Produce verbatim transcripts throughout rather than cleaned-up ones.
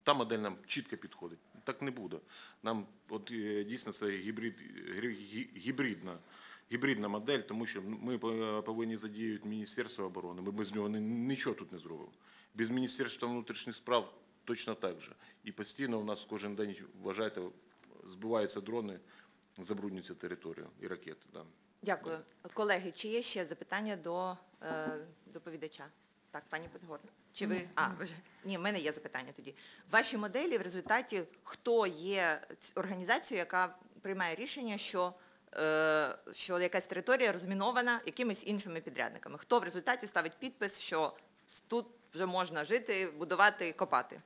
Та модель нам чітко підходить. Так не буде. Нам от дійсно це гібрид, гібридна, гібридна модель, тому що ми повинні задіяти Міністерство оборони. Ми без нього нічого тут не зробимо. Без Міністерства внутрішніх справ точно так же. І постійно у нас кожен день, вважайте, збиваються дрони, забруднюється територія і ракети. Да. Дякую. Колеги, чи є ще запитання до е, доповідача? Так, пані Подгорна. Чи ви... А, ні, в мене є запитання тоді. В вашій моделі в результаті хто є організацією, яка приймає рішення, що, е, що якась територія розмінована якимись іншими підрядниками? Хто в результаті ставить підпис, що тут вже можна жити, будувати, копати?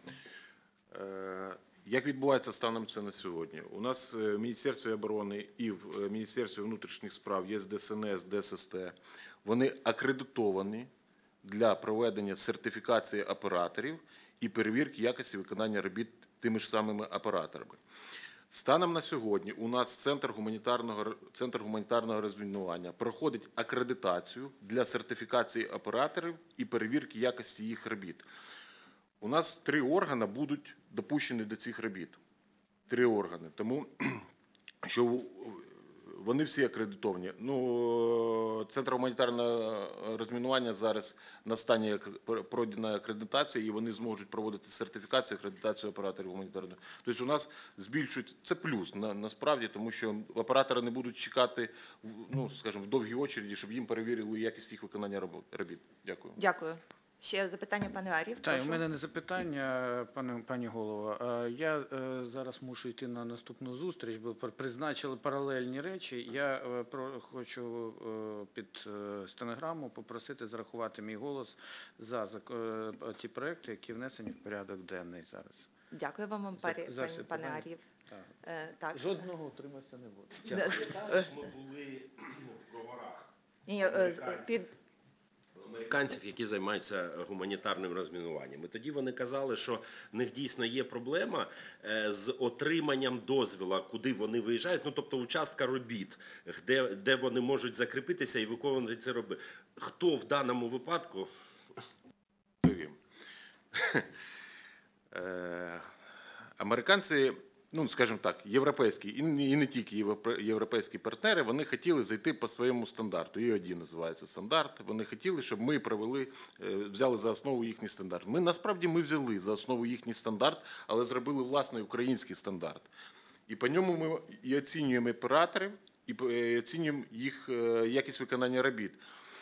Е, Як відбувається станом це на сьогодні? У нас в Міністерстві оборони і в Міністерстві внутрішніх справ є Д С Н С, Д С С Т. Вони акредитовані для проведення сертифікації операторів і перевірки якості виконання робіт тими ж самими операторами. Станом на сьогодні у нас Центр гуманітарного, Центр гуманітарного розмінування проходить акредитацію для сертифікації операторів і перевірки якості їх робіт. У нас три органи будуть допущені до цих робіт. Три органи. Тому що вони всі акредитовані. Ну, Центр гуманітарного розмінування зараз на стані пройденої акредитації, і вони зможуть проводити сертифікацію, акредитацію операторів гуманітарного. Тобто у нас збільшують, це плюс на, насправді, тому що оператори не будуть чекати, ну, скажімо, в довгій очереді, щоб їм перевірили якість їх виконання робіт. Дякую. Дякую. Ще запитання, пане Ар'єв? Так, у мене не запитання, пане, пані голово. Я е, зараз мушу йти на наступну зустріч, бо призначили паралельні речі. Я е, про, хочу е, під е, стенограму попросити зарахувати мій голос за, за е, ті проекти, які внесені в порядок денний зараз. Дякую вам, пане, За, пане, пане Ар'єв. Так. Е, так. Жодного утриматися не буде. Пам'ятаєш, ми були в Броварах. Ні, е, під... Американців, які займаються гуманітарним розмінуванням. І тоді вони казали, що в них дійсно є проблема з отриманням дозволу, куди вони виїжджають, ну тобто участка робіт, де, де вони можуть закріпитися і виконувати це робити. Хто в даному випадку? Американці, ну, скажімо так, європейські, і не тільки європейські партнери, вони хотіли зайти по своєму стандарту. І один називається стандарт. Вони хотіли, щоб ми провели, взяли за основу їхній стандарт. Ми, насправді, ми взяли за основу їхній стандарт, але зробили власний український стандарт. І по ньому ми і оцінюємо операторів, і оцінюємо їх якість виконання робіт.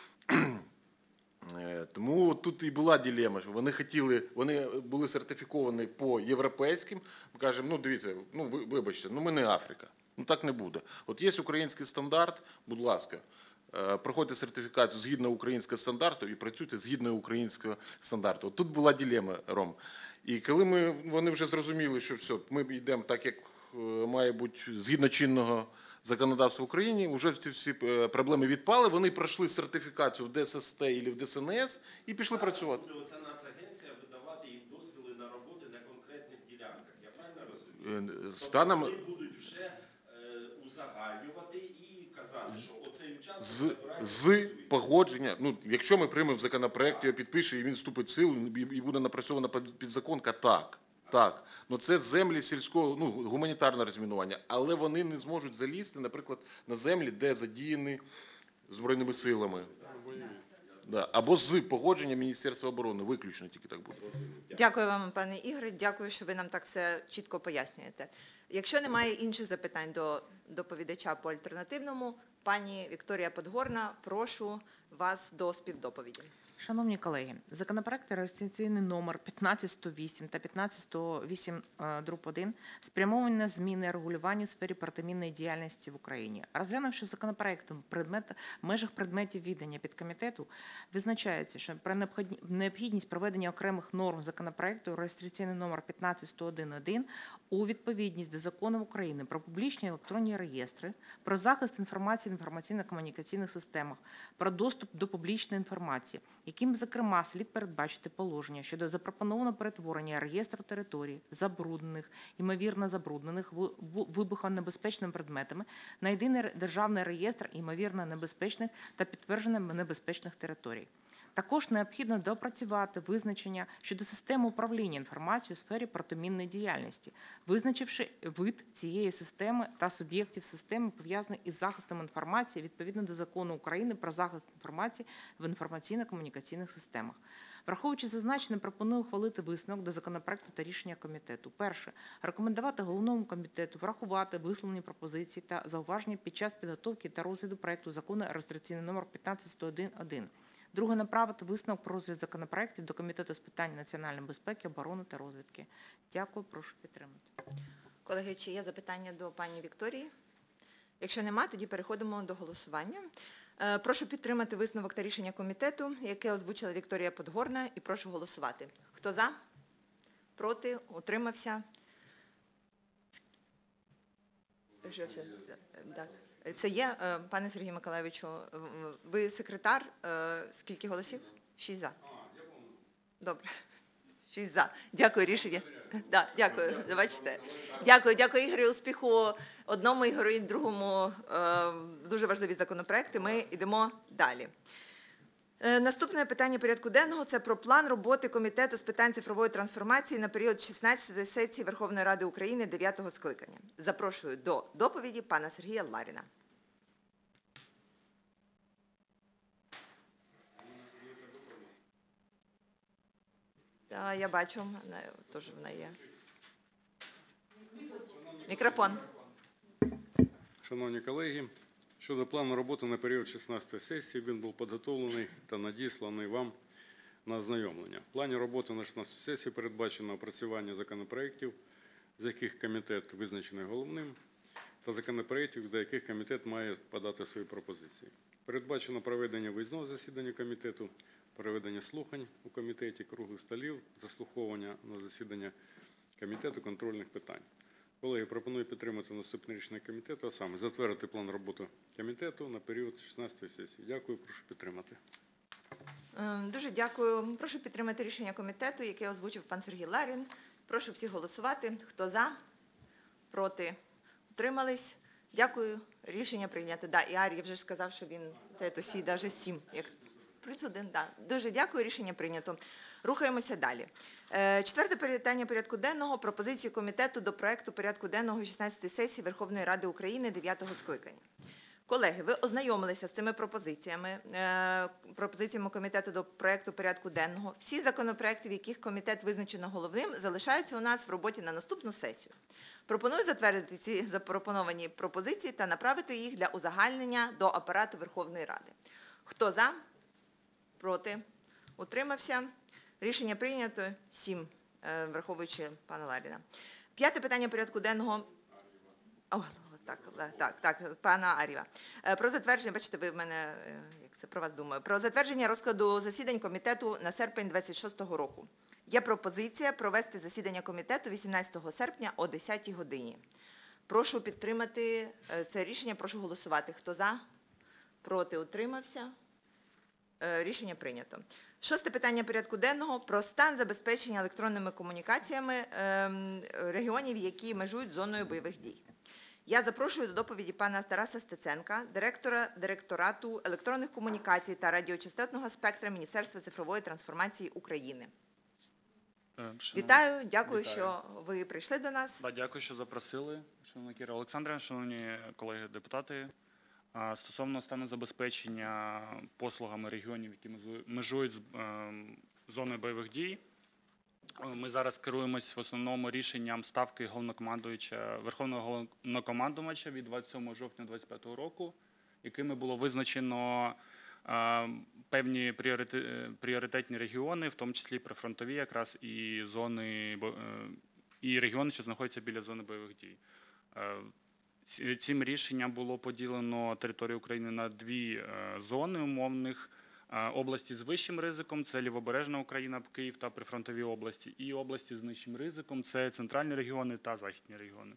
Тому тут і була дилема, що вони хотіли, вони були сертифіковані по європейським. Ми кажемо, ну дивіться, ну вибачте, ну ми не Африка, ну так не буде. От є український стандарт, будь ласка, проходьте сертифікацію згідно українського стандарту і працюйте згідно українського стандарту. От тут була дилема, Ром. І коли ми, вони вже зрозуміли, що все, ми йдемо так, як має бути згідно чинного законодавства в Україні, вже ці всі проблеми відпали, вони пройшли сертифікацію в Д С С Т або в Д С Н С і пішли працювати. Буде оця нацагенція видавати їм дозвіли на роботи на конкретних ділянках, я правильно розумію? Станом... Тобто вони будуть вже е, узагальнювати і казати, що оцей участок... З, з погодження, ну, якщо ми приймемо законопроект, його підпише і він вступить в силу і буде напрацьована підзаконка, так. Так, ну це землі сільського, ну, гуманітарне розмінування, але вони не зможуть залізти, наприклад, на землі, де задіяні Збройними силами. Да. Або з погодження Міністерства оборони, виключно тільки так буде. Дякую вам, пане Ігоре, дякую, що ви нам так все чітко пояснюєте. Якщо немає інших запитань до доповідача по альтернативному, пані Вікторія Подгорна, прошу вас до співдоповіді. Шановні колеги, законопроекти реєстраційний номер п'ятнадцять сто вісім та п'ятнадцять сто вісім дріб один спрямовані на зміни регулювання у сфері протимінної діяльності в Україні. Розглянувши законопроект в межах предметів відання підкомітету, визначається, що про необхідність проведення окремих норм законопроекту реєстраційний номер п'ятнадцять сто один у відповідність до Закону України про публічні електронні реєстри, про захист інформації в інформаційно-комунікаційних системах, про доступ до публічної інформації, яким, зокрема, слід передбачити положення щодо запропонованого перетворення реєстру територій, забруднених, ймовірно забруднених вибухонебезпечними предметами, на єдиний державний реєстр ймовірно небезпечних та підтверджено небезпечних територій. Також необхідно допрацювати визначення щодо системи управління інформацією у сфері протимінної діяльності, визначивши вид цієї системи та суб'єктів системи, пов'язаних із захистом інформації відповідно до Закону України про захист інформації в інформаційно-комунікаційних системах. Враховуючи зазначене, пропоную ухвалити висновок до законопроекту та рішення комітету. Перше. Рекомендувати головному комітету врахувати висловлені пропозиції та зауваження під час підготовки та розгляду проекту закону реєстраційний номер п'ятнадцять сто один. Друге. Направити висновок про розгляд законопроектів до Комітету з питань національної безпеки, оборони та розвідки. Дякую, прошу підтримати. Колеги, чи є запитання до пані Вікторії? Якщо нема, тоді переходимо до голосування. Е, Прошу підтримати висновок та рішення комітету, яке озвучила Вікторія Подгорна, і прошу голосувати. Хто за? Проти? Утримався? Що все? Так. Це є, е, пане Сергію Миколайовичу, в- ви секретар, е, скільки голосів? Шість за. Добре. Шість за. Дякую, рішення. Да, дякую, бачите. Дякую, дякую, Ігорю, успіху одному Ігорю і другому. Е, Дуже важливі законопроекти. Ми йдемо далі. Е, Наступне питання порядку денного – це про план роботи Комітету з питань цифрової трансформації на період шістнадцятої сесії Верховної Ради України дев'ятого скликання. Запрошую до доповіді пана Сергія Ларіна. Та, я бачу, вона, теж вона є. Мікрофон. Шановні колеги, щодо плану роботи на період шістнадцятої сесії, він був підготовлений та надісланий вам на ознайомлення. В плані роботи на шістнадцяту сесію передбачено опрацювання законопроєктів, з яких комітет визначений головним, та законопроєктів, до яких комітет має подати свої пропозиції. Передбачено проведення виїзного засідання комітету, проведення слухань у комітеті, круглих столів, заслуховування на засідання комітету контрольних питань. Колеги, пропоную підтримати наступне рішення комітету, а саме затвердити план роботи комітету на період шістнадцятої сесії. Дякую, прошу підтримати. Е, Дуже дякую. Прошу підтримати рішення комітету, яке озвучив пан Сергій Ларін. Прошу всіх голосувати. Хто за? Проти? Утримались? Дякую. Рішення прийнято. Да, і Ар'єв вже ж сказав, що він це то сі, навіть сім. Як плюс один, да. Дуже дякую. Рішення прийнято. Рухаємося далі. Е, Четверте питання порядку денного – пропозиції комітету до проекту порядку денного шістнадцятої сесії Верховної Ради України дев'ятого скликання. Колеги, ви ознайомилися з цими пропозиціями, е, пропозиціями комітету до проекту порядку денного. Всі законопроекти, в яких комітет визначено головним, залишаються у нас в роботі на наступну сесію. Пропоную затвердити ці запропоновані пропозиції та направити їх для узагальнення до апарату Верховної Ради. Хто за? Проти? Утримався? Рішення прийнято. Сім, е, враховуючи пана Ларіна. П'яте питання порядку денного. О, так, так, так, пана Ар'єва. Е, Про затвердження, бачите, ви в мене, е, як це про вас думаю, про затвердження розкладу засідань комітету на серпень двадцять шостого року. Є пропозиція провести засідання комітету вісімнадцятого серпня о десятій годині. Прошу підтримати е, це рішення, прошу голосувати. Хто за? Проти? Утримався? Е, Рішення прийнято. Шосте питання порядку денного – про стан забезпечення електронними комунікаціями ем, регіонів, які межують з зоною бойових дій. Я запрошую до доповіді пана Тараса Стеценка, директора Директорату електронних комунікацій та радіочастотного спектра Міністерства цифрової трансформації України. Шановні- Вітаю, дякую, Вітаю. що ви прийшли до нас. Да, дякую, що запросили, шановна Кіра Олександрівна, шановні колеги-депутати. А, Стосовно стану забезпечення послугами регіонів, які мезу- межують з ем, зоною бойових дій, е, ми зараз керуємось в основному рішенням ставки головнокомандуюча, Верховного головнокомандувача від двадцять сьомого жовтня двадцять п'ятого року, якими було визначено е, певні пріорите- пріоритетні регіони, в тому числі прифронтові якраз і зони бо- е, і регіони, що знаходяться біля зони бойових дій. Е, ці- Цим рішенням було поділено територію України на дві е, зони умовних. Е, Області з вищим ризиком – це Лівобережна Україна, Київ та прифронтові області, і області з нижчим ризиком – це центральні регіони та західні регіони.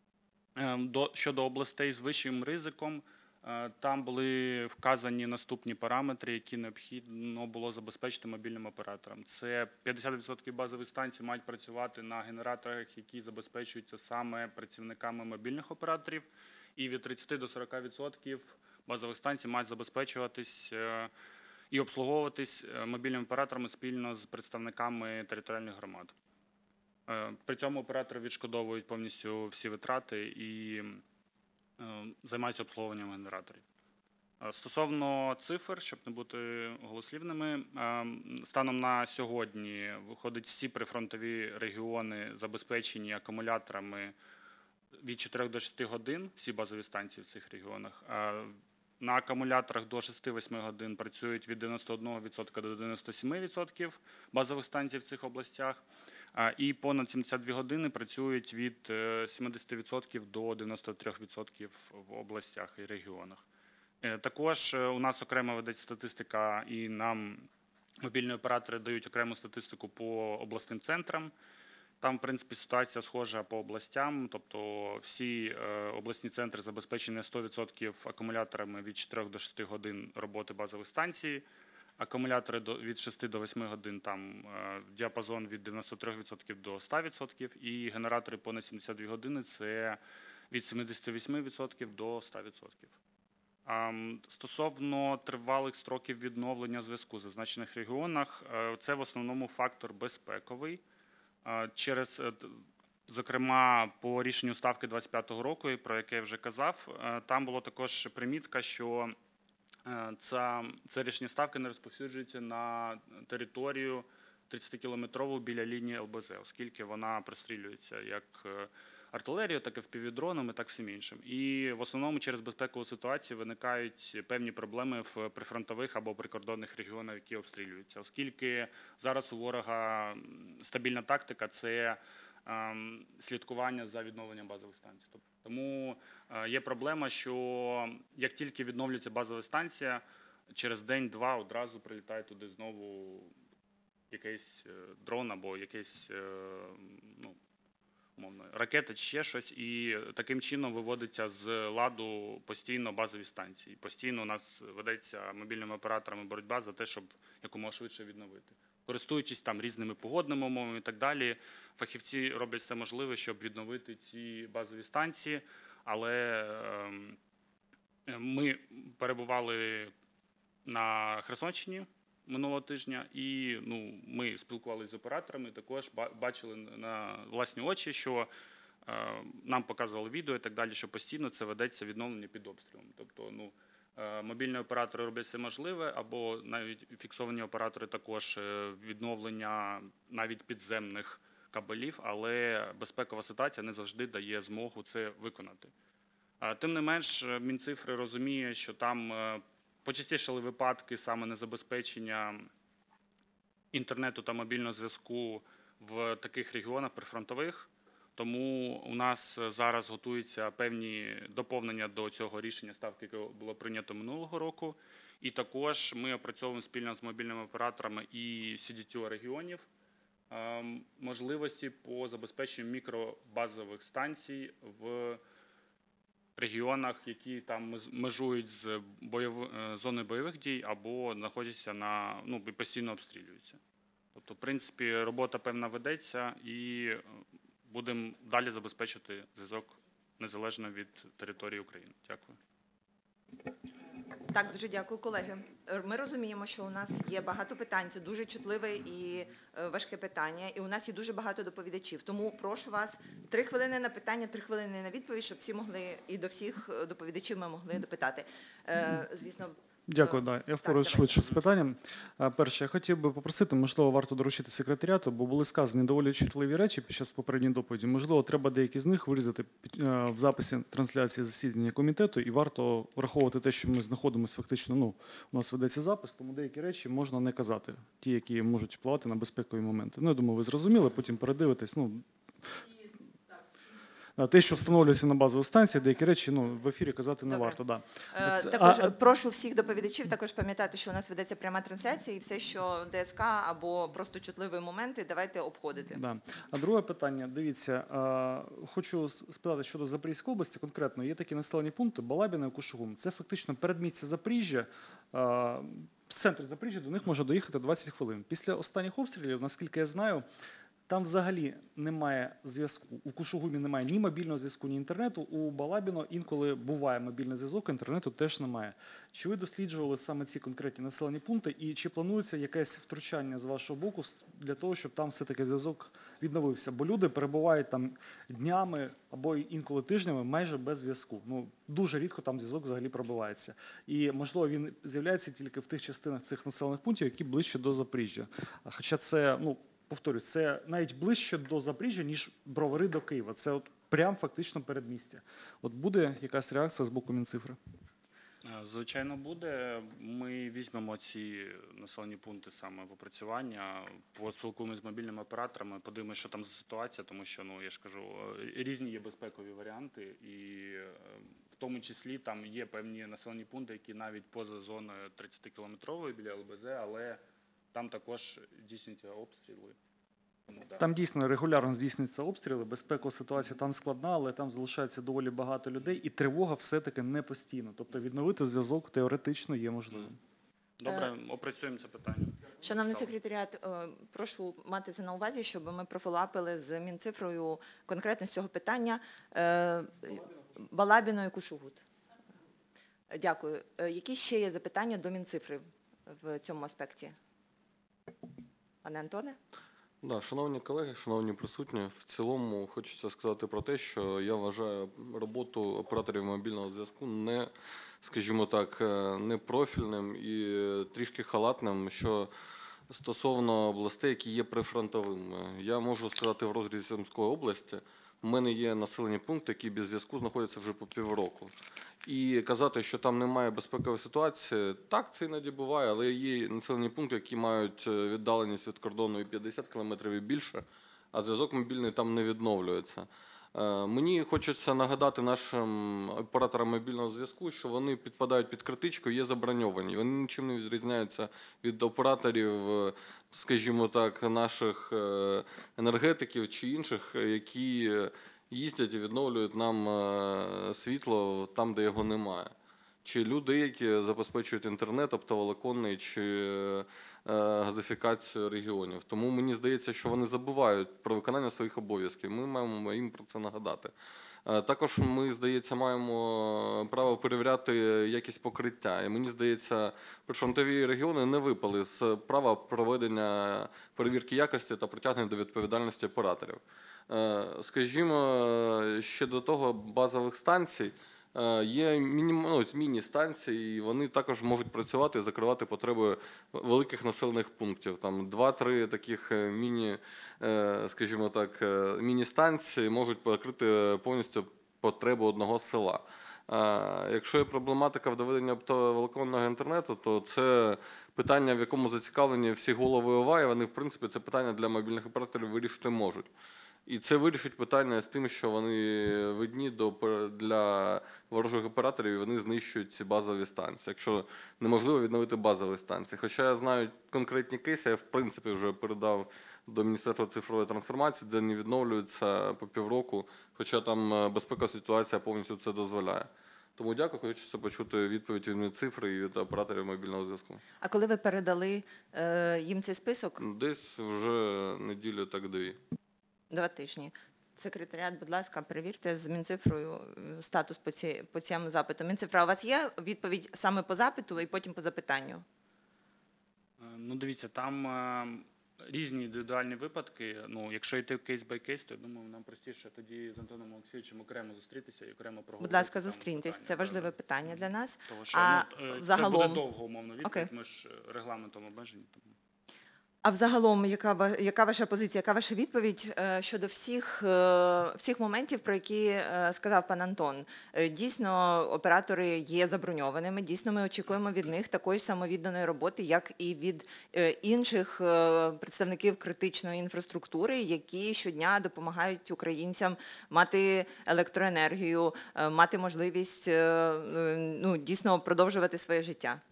Е, До, щодо областей з вищим ризиком, е, там були вказані наступні параметри, які необхідно було забезпечити мобільним операторам. Це п'ятдесят відсотків базових станцій мають працювати на генераторах, які забезпечуються саме працівниками мобільних операторів, і від тридцяти до сорока відсотків базових станцій мають забезпечуватись е, і обслуговуватись е, мобільними операторами спільно з представниками територіальних громад. Е, При цьому оператори відшкодовують повністю всі витрати і е, займаються обслуговуванням генераторів. Е, Стосовно цифр, щоб не бути голослівними, е, станом на сьогодні виходить всі прифронтові регіони забезпечені акумуляторами від чотирьох до шести годин, всі базові станції в цих регіонах. А на акумуляторах до шести-восьми годин працюють від дев'яносто одного відсотка до дев'яноста семи відсотків базових станцій в цих областях. А, І понад сімдесят дві години працюють від е, сімдесят відсотків до дев'яноста трьох відсотків в областях і регіонах. Е, Також е, у нас окремо ведеться статистика, і нам мобільні оператори дають окрему статистику по обласним центрам. Там, в принципі, ситуація схожа по областям, тобто всі е, обласні центри забезпечені на сто відсотків акумуляторами від чотирьох до шести годин роботи базових станцій. Акумулятори до, від шести до восьми годин, там е, діапазон від дев'яноста трьох відсотків до ста відсотків, і генератори понад сімдесят дві години – це від сімдесят вісьми відсотків до ста відсотків. А, Стосовно тривалих строків відновлення зв'язку в зазначених регіонах, е, це в основному фактор безпековий. Через, зокрема, по рішенню Ставки двадцять п'ятого року, про яке я вже казав, там було також примітка, що це, це рішення Ставки не розповсюджується на територію тридцятикілометрову біля лінії ел бе зет, оскільки вона пристрілюється як артилерією, так і впівдронами, так і всім іншим. І в основному через безпекову ситуацію виникають певні проблеми в прифронтових або прикордонних регіонах, які обстрілюються. Оскільки зараз у ворога стабільна тактика – це ем, слідкування за відновленням базових станцій. Тому е, є проблема, що як тільки відновлюється базова станція, через день-два одразу прилітає туди знову якийсь дрон або якийсь, ну, умовно, ракета чи ще щось, і таким чином виводиться з ладу постійно базові станції. Постійно у нас ведеться мобільними операторами боротьба за те, щоб якомога швидше відновити. Користуючись там різними погодними умовами і так далі, фахівці роблять все можливе, щоб відновити ці базові станції, але е, ми перебували на Херсонщині минулого тижня, і ну, ми спілкувалися з операторами, також бачили на власні очі, що е, нам показували відео і так далі, що постійно це ведеться відновлення під обстрілом. Тобто, ну, е, мобільні оператори роблять все можливе, або навіть фіксовані оператори також відновлення навіть підземних кабелів, але безпекова ситуація не завжди дає змогу це виконати. Е, тим не менш, Мінцифри розуміє, що там е, почастішали випадки саме незабезпечення інтернету та мобільного зв'язку в таких регіонах прифронтових. Тому у нас зараз готуються певні доповнення до цього рішення Ставки, яке було прийнято минулого року. І також ми опрацьовуємо спільно з мобільними операторами і сі ді ті о регіонів можливості по забезпеченню мікробазових станцій в регіонах, які там межують з бойов... зоною бойових дій або знаходяться на, ну, і постійно обстрілюються. Тобто, в принципі, робота певна ведеться, і будемо далі забезпечити зв'язок незалежно від території України. Дякую. Так, дуже дякую, колеги. Ми розуміємо, що у нас є багато питань, це дуже чутливе і важке питання, і у нас є дуже багато доповідачів. Тому прошу вас, три хвилини на питання, три хвилини на відповідь, щоб всі могли, і до всіх доповідачів ми могли допитати. Звісно, Дякую, да. Я впораюсь швидше з питанням. Перше, я хотів би попросити, можливо, варто доручити секретаріату, бо були сказані доволі чутливі речі під час попередньої доповіді. Можливо, треба деякі з них вирізати в записі трансляції засідання комітету, і варто враховувати те, що ми знаходимося фактично, ну, у нас ведеться запис, тому деякі речі можна не казати, ті, які можуть впливати на безпекові моменти. Ну, я думаю, ви зрозуміли, потім передивитесь, ну, те, що встановлюється на базовій станції, деякі речі, ну, в ефірі казати не Добре. варто. Да. Е, Це- Також а- прошу всіх доповідачів також пам'ятати, що у нас ведеться пряма трансляція, і все, що де ес ка або просто чутливі моменти, давайте обходити. Да. А друге питання, дивіться, а, хочу спитати щодо Запорізької області конкретно. Є такі населені пункти Балабіна і Кушугум. Це фактично передмістя Запоріжжя. А, з центру Запоріжжя до них може доїхати двадцять хвилин. Після останніх обстрілів, наскільки я знаю, Там взагалі немає зв'язку. У Кушугумі немає ні мобільного зв'язку, ні інтернету. У Балабіно інколи буває мобільний зв'язок, інтернету теж немає. Чи ви досліджували саме ці конкретні населені пункти і чи планується якесь втручання з вашого боку для того, щоб там все-таки зв'язок відновився? Бо люди перебувають там днями або інколи тижнями майже без зв'язку. Ну, дуже рідко там зв'язок взагалі пробивається. І, можливо, він з'являється тільки в тих частинах цих населених пунктів, які ближче до Запоріжжя. Хоча це, ну, повторюсь, це навіть ближче до Запоріжжя, ніж Бровари до Києва. Це от прям фактично передмістя. От буде якась реакція з боку Мінцифри? Е, Звичайно, буде. Ми візьмемо ці населені пункти саме в опрацювання, поспілкуємося з мобільними операторами, подивимося, що там за ситуація, тому що, ну, я ж кажу, е, різні є безпекові варіанти, і е, в тому числі там є певні населені пункти, які навіть поза зоною тридцятикілометрової біля Л Б З, але там також здійснюються обстріли. Тому, да. Там дійсно регулярно здійснюються обстріли, безпекова ситуація там складна, але там залишається доволі багато людей, і тривога все-таки не постійна. Тобто відновити зв'язок теоретично є можливим. Добре, опрацюємо це питання. Шановний Стало. секретаріат, е, прошу мати це на увазі, щоб ми профілапили з Мінцифрою конкретно з цього питання е, Балабіно і Кушугут. Дякую. Е, Які ще є запитання до Мінцифри в цьому аспекті? Пане Антоне? Да, шановні колеги, шановні присутні, в цілому хочеться сказати про те, що я вважаю роботу операторів мобільного зв'язку не, скажімо так, не профільним і трішки халатним, що стосовно областей, які є прифронтовими. Я можу сказати в розрізі Сумської області, у мене є населені пункти, які без зв'язку знаходяться вже по півроку. І казати, що там немає безпекової ситуації, так, це іноді буває, але є населені пункти, які мають віддаленість від кордону і п'ятдесят кілометрів і більше, а зв'язок мобільний там не відновлюється. Мені хочеться нагадати нашим операторам мобільного зв'язку, що вони підпадають під критичку і є заброньовані. Вони нічим не відрізняються від операторів, скажімо так, наших енергетиків чи інших, які їздять і відновлюють нам світло там, де його немає. Чи люди, які забезпечують інтернет, оптоволоконний, чи газифікацію регіонів. Тому мені здається, що вони забувають про виконання своїх обов'язків. Ми маємо їм про це нагадати. Також ми, здається, маємо право перевіряти якість покриття. І мені здається, прифронтові регіони не випали з права проведення перевірки якості та притягнення до відповідальності операторів. Скажімо, ще до того базових станцій є ну, міні-станції, і вони також можуть працювати і закривати потреби великих населених пунктів. Там два-три таких міні, скажімо так, міні-станції можуть покрити повністю потребу одного села. Якщо є проблематика в доведенні оптоволоконного інтернету, то це питання, в якому зацікавлені всі голови О В А, і вони, в принципі, це питання для мобільних операторів вирішити можуть. І це вирішить питання з тим, що вони видні до, для ворожих операторів, і вони знищують ці базові станції, якщо неможливо відновити базові станції. Хоча я знаю конкретні кейси, я в принципі вже передав до Міністерства цифрової трансформації, де не відновлюються по півроку, хоча там безпекова ситуація повністю це дозволяє. Тому дякую, хочеться почути відповідь від Мінцифри і від операторів мобільного зв'язку. А коли ви передали е, їм цей список? Десь вже неділю так-дві. Два тижні. Секретаріат, будь ласка, перевірте з Мінцифрою статус по, ці, по цьому запиту. Мінцифра, у вас є відповідь саме по запиту і потім по запитанню? Е, Ну, дивіться, там е, різні індивідуальні випадки. Ну, якщо йти кейс бай кейс, то я думаю, нам простіше тоді з Антоном Олексійовичем окремо зустрітися і окремо проговорити. Будь ласка, саме зустріньтесь. питання. Це важливе питання для нас. Того, що, А ну, е, це загалом? буде довго, умовно, відповідь, Окей. ми ж регламентом обмежені. Тому. А взагалом, яка, ва- яка ваша позиція, яка ваша відповідь е, щодо всіх, е, всіх моментів, про які е, сказав пан Антон? Е, Дійсно, оператори є заброньованими, дійсно ми очікуємо від них такої ж самовідданої роботи, як і від е, інших е, представників критичної інфраструктури, які щодня допомагають українцям мати електроенергію, е, мати можливість е, е, ну, дійсно продовжувати своє життя.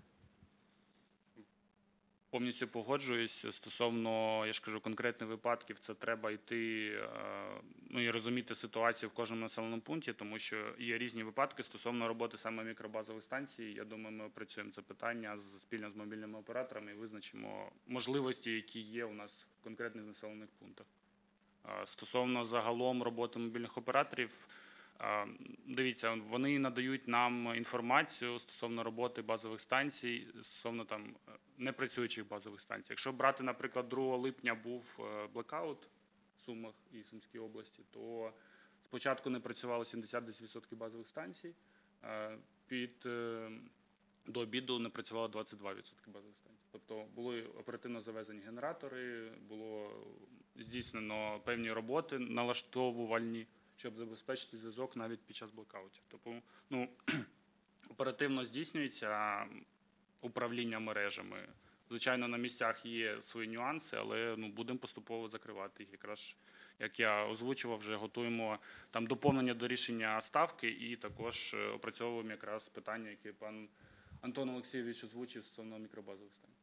Повністю погоджуюсь стосовно, я ж кажу, конкретних випадків, це треба йти, е, ну і розуміти ситуацію в кожному населеному пункті, тому що є різні випадки стосовно роботи саме мікробазових станцій. Я думаю, ми опрацюємо це питання з- спільно з мобільними операторами і визначимо можливості, які є у нас в конкретних населених пунктах. Е, Стосовно загалом роботи мобільних операторів, е, дивіться, вони надають нам інформацію стосовно роботи базових станцій, стосовно там е, непрацюючих базових станцій. Якщо брати, наприклад, другого липня був е, блекаут в Сумах і Сумській області, то спочатку не працювало сімдесят відсотків базових станцій, е, під е, до обіду не працювало двадцять два відсотки базових станцій. Тобто були оперативно завезені генератори, було здійснено певні роботи налаштовувальні, щоб забезпечити зв'язок навіть під час блокаутів. Тобто, ну, оперативно здійснюється управління мережами. Звичайно, на місцях є свої нюанси, але ну, будемо поступово закривати їх. Якраз, як я озвучував, вже готуємо там доповнення до рішення ставки і також е, опрацьовуємо якраз питання, яке пан Антон Олексійович озвучив стосовно мікробазових станцій.